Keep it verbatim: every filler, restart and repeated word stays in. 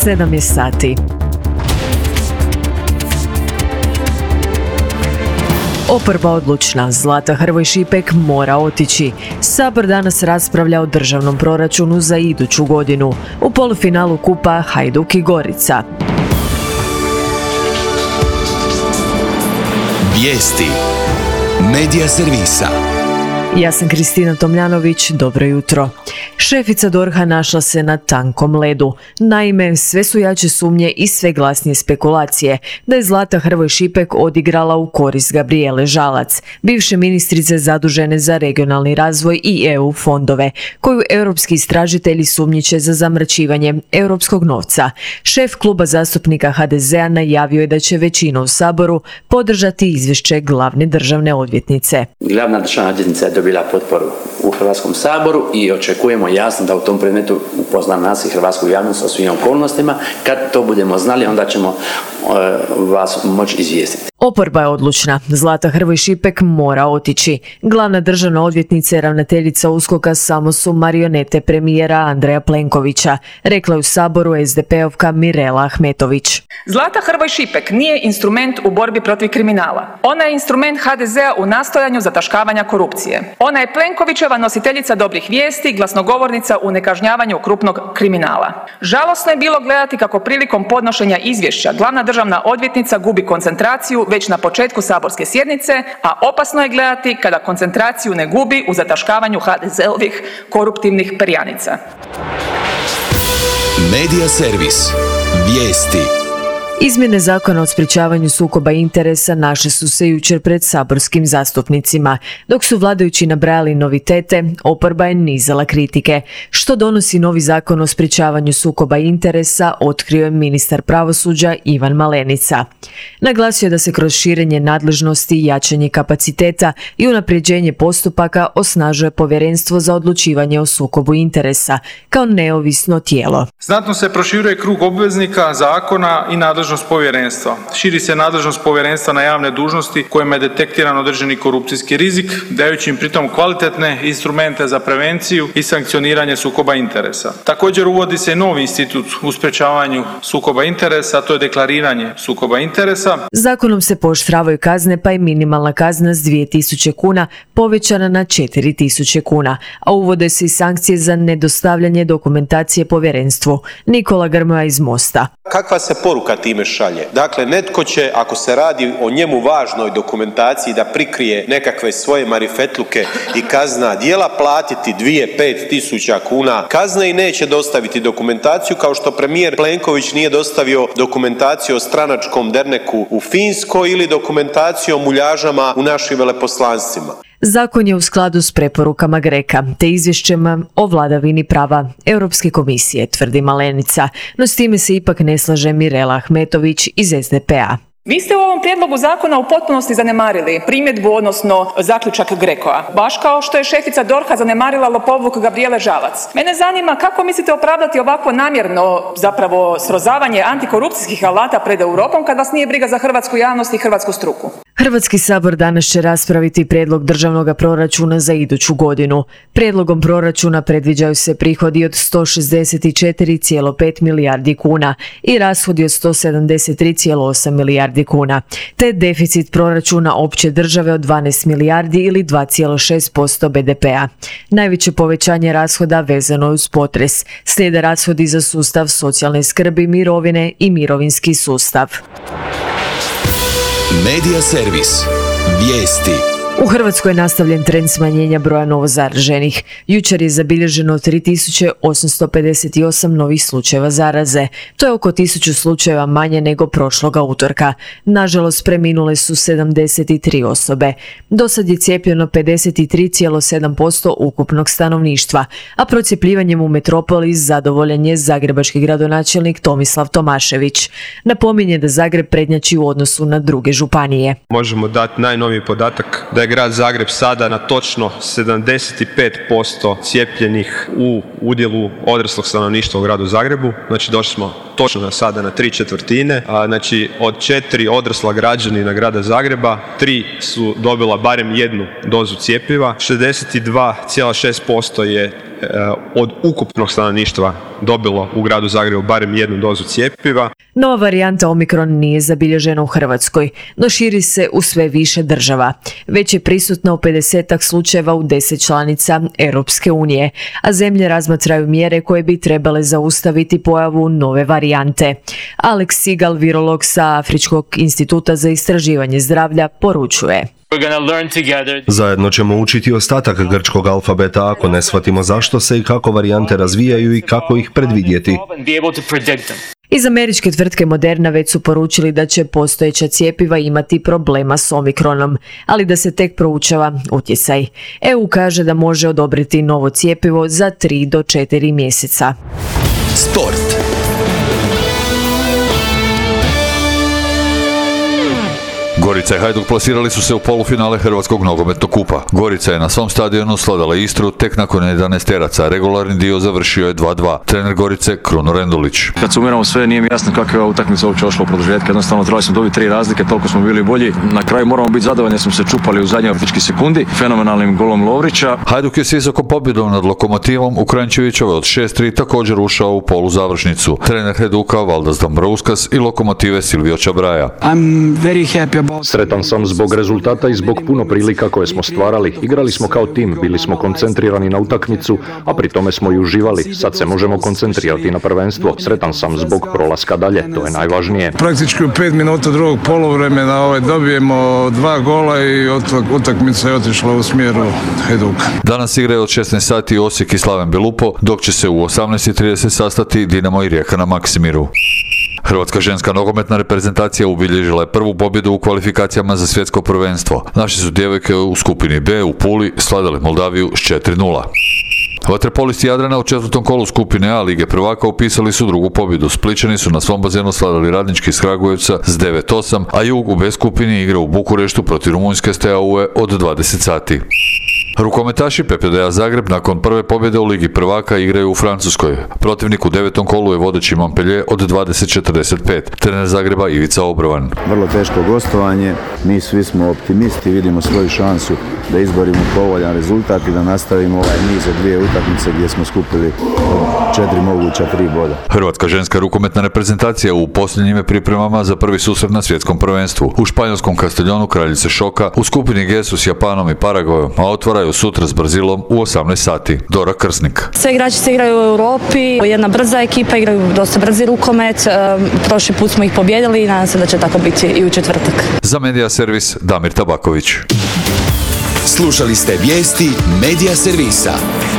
sedam je sati. Oporba odlučna, Zlata Hrvoj Šipek mora otići. Sabor danas raspravlja o državnom proračunu za iduću godinu. U polufinalu kupa Hajduk i Gorica. Vijesti Medija servisa. Ja sam Kristina Tomljanović, dobro jutro. Šefica D O R H-a našla se na tankom ledu. Naime, sve su jače sumnje i sve glasnije spekulacije da je Zlata Hrvoj Šipek odigrala u korist Gabrijele Žalac, bivše ministrice zadužene za regionalni razvoj i E U fondove, koju europski istražitelji sumnjiče za zamračivanje europskog novca. Šef kluba zastupnika H D Z-a najavio je da će većina u Saboru podržati izvješće glavne državne odvjetnice. Glavna državna odvjetnica je dobila potporu u Hrvatskom saboru i očekujemo jasno da u tom predmetu upozna nas i hrvatsku javnost o svim okolnostima. Kad to budemo znali, onda ćemo uh, vas moći izvijestiti. Oporba je odlučna. Zlata Hrvoj Šipek mora otići. Glavna državna odvjetnica i ravnateljica USKOK-a samo su marionete premijera Andreja Plenkovića, rekla je u Saboru S D P-ovka Mirela Ahmetović. Zlata Hrvoj Šipek nije instrument u borbi protiv kriminala. Ona je instrument H D Z-a u nastojanju zataškavanja korupcije. Ona je Plenkovićeva nositeljica dobrih vijesti, glasnogovornica u nekažnjavanju krupnog kriminala. Žalosno je bilo gledati kako prilikom podnošenja izvješća glavna državna odvjetnica gubi koncentraciju već na početku saborske sjednice, a opasno je gledati kada koncentraciju ne gubi u zataškavanju H D Z-ovih koruptivnih perjanica. Medija servis. Vijesti. Izmjene zakona o sprječavanju sukoba interesa našle su se jučer pred saborskim zastupnicima. Dok su vladajući nabrajali novitete, oporba je nizala kritike. Što donosi novi zakon o sprječavanju sukoba interesa, otkrio je ministar pravosuđa Ivan Malenica. Naglasio je da se kroz širenje nadležnosti, jačanje kapaciteta i unapređenje postupaka osnažuje Povjerenstvo za odlučivanje o sukobu interesa kao neovisno tijelo. Znatno se proširuje krug obveznika zakona i nadležnosti povjerenstva. Širi se nadležnost povjerenstva na javne dužnosti kojima je detektiran određeni korupcijski rizik, dajući im pritom kvalitetne instrumente za prevenciju i sankcioniranje sukoba interesa. Također uvodi se novi institut u sprječavanju sukoba interesa, a to je deklariranje sukoba interesa. Zakonom se pooštravaju kazne, pa je minimalna kazna s dvije tisuće kuna povećana na četiri tisuće kuna, a uvode se i sankcije za nedostavljanje dokumentacije povjerenstvu. Nikola Grmoja iz Mosta. Kakva se poruka time šalje? Dakle, netko će, ako se radi o njemu važnoj dokumentaciji da prikrije nekakve svoje marifetluke i kazna djela, platiti dvije, pet tisuća kuna kazne i neće dostaviti dokumentaciju, kao što premijer Plenković nije dostavio dokumentaciju o stranačkom derneku u Finskoj ili dokumentaciju o muljažama u našim veleposlanstvima. Zakon je u skladu s preporukama GRECO-a te izvješćima o vladavini prava Europske komisije, tvrdi Malenica, no s time se ipak ne slaže Mirela Ahmetović iz S D P-a. Vi ste u ovom prijedlogu zakona u potpunosti zanemarili primjedbu, odnosno zaključak GRECO-a, baš kao što je šefica D O R H-a zanemarila lopovluk Gabrijele Žalac. Mene zanima kako mislite opravdati ovako namjerno zapravo srozavanje antikorupcijskih alata pred Europom kad vas nije briga za hrvatsku javnost i hrvatsku struku. Hrvatski sabor danas će raspraviti prijedlog državnog proračuna za iduću godinu. Prijedlogom proračuna predviđaju se prihodi od sto šezdeset četiri zarez pet milijardi kuna i rashodi od sto sedamdeset tri zarez osam milijardi kuna, te deficit proračuna opće države od dvanaest milijardi ili dva zarez šest posto B D P-a. Najveće povećanje rashoda vezano je uz potres. Slijede rashodi za sustav socijalne skrbi, mirovine i mirovinski sustav. Medija servis. Vijesti. U Hrvatskoj je nastavljen trend smanjenja broja novozaraženih. Jučer je zabilježeno tri tisuće osamsto pedeset osam novih slučajeva zaraze. To je oko tisuću slučajeva manje nego prošloga utorka. Nažalost, preminule su sedamdeset tri osobe. Do sad je cijepljeno pedeset tri zarez sedam posto ukupnog stanovništva, a procijepljivanjem u metropoli zadovoljan je zagrebački gradonačelnik Tomislav Tomašević. Napominje da Zagreb prednjači u odnosu na druge županije. Možemo dati najnoviji podatak da je grad Zagreb sada na točno sedamdeset pet posto cijepljenih u udjelu odraslog stanovništva u gradu Zagrebu. Znači došli smo točno sada na tri četvrtine. A, znači od četiri odrasla građanina grada Zagreba, tri su dobila barem jednu dozu cjepiva, šezdeset dva zarez šest posto je od ukupnog stanovništva dobilo u gradu Zagrebu barem jednu dozu cjepiva. Nova varijanta Omikron nije zabilježena u Hrvatskoj, no širi se u sve više država. Već je prisutna u pedesetak slučajeva u deset članica Europske unije, a zemlje razmatraju mjere koje bi trebale zaustaviti pojavu nove varijante. Alex Sigal, virolog sa Afričkog instituta za istraživanje zdravlja, poručuje: Zajedno ćemo učiti ostatak grčkog alfabeta ako ne shvatimo zašto se i kako varijante razvijaju i kako ih predvidjeti. Iz američke tvrtke Moderna već su poručili da će postojeća cjepiva imati problema s Omikronom, ali da se tek proučava utjecaj. E U kaže da može odobriti novo cjepivo za tri do četiri mjeseca. Sport. Gorica i Hajduk plasirali su se u polufinale Hrvatskog nogometnog kupa. Gorica je na svom stadionu slavila Istru tek nakon jedanaesteraca. Regularni dio završio je dva dva. Trener Gorice Kruno Rendulić. Kad sumiramo sve, nije mi jasno kako je ova utakmica uopće ošla u produžetke. Jednostavno trebali smo dobiti tri razlike, toliko smo bili bolji. Na kraju moramo biti zadovoljni jer smo se čupali u zadnjoj vrtički sekundi fenomenalnim golom Lovrića. Hajduk je s visokom pobjedom nad Lokomotivom u Kranjčevićove od šest tri također ušao u polu završnicu. Trener Hajduka Valdas Dombrovskis i Lokomotive Silvio Čabraja. I'm very happy about... Sretan sam zbog rezultata i zbog puno prilika koje smo stvarali. Igrali smo kao tim, bili smo koncentrirani na utakmicu, a pri tome smo i uživali. Sad se možemo koncentrirati na prvenstvo. Sretan sam zbog prolaska dalje, to je najvažnije. Praktički u pet minuta drugog poluvremena ovaj, dobijemo dva gola i utakmica je otišla u smjeru Hajduka. Danas igraju od šesnaest sati Osijek i Slaven Belupo, dok će se u osamnaest i trideset sastati Dinamo i Rijeka na Maksimiru. Hrvatska ženska nogometna reprezentacija ubilježila je prvu pobjedu u kvalifikacijama za svjetsko prvenstvo. Naše su djevojke u skupini B u Puli slavile Moldaviju s četiri nula. Vaterpolisti Jadrana u četvrtom kolu skupine A Lige prvaka upisali su drugu pobjedu. Splićani su na svom bazenu slavili Radnički iz Kragujevca s devet osam, a Jug u B skupini igra u Bukureštu protiv Rumunjske S T A U E od dvadeset sati. Rukometaši P P D A Zagreb nakon prve pobjede u Ligi prvaka igraju u Francuskoj. Protivnik u devetom kolu je vodeći Montpellier od dvadeset četrdeset pet. Trener Zagreba Ivica Obrovan. Vrlo teško gostovanje, mi svi smo optimisti, vidimo svoju šansu da izborimo povoljan rezultat i da nastavimo ovaj niz od dvije utakmice gdje smo skupili četiri moguća tri boda. Hrvatska ženska rukometna reprezentacija u posljednjim pripremama za prvi susret na svjetskom prvenstvu. U španjolskom Castellonu kraljice šoka u skupini G su s Japanom i Paragvajom, a otvaraju sutra s Brazilom u osamnaest sati. Dora Krsnik. Sve igrači se igraju u Europi, jedna brza ekipa, igraju dosta brzi rukomet, prošli put smo ih pobjedili i nadam se da će tako biti i u četvrtak. Za Medija Servis Damir Tabaković. Slušali ste vijesti Medija Servisa.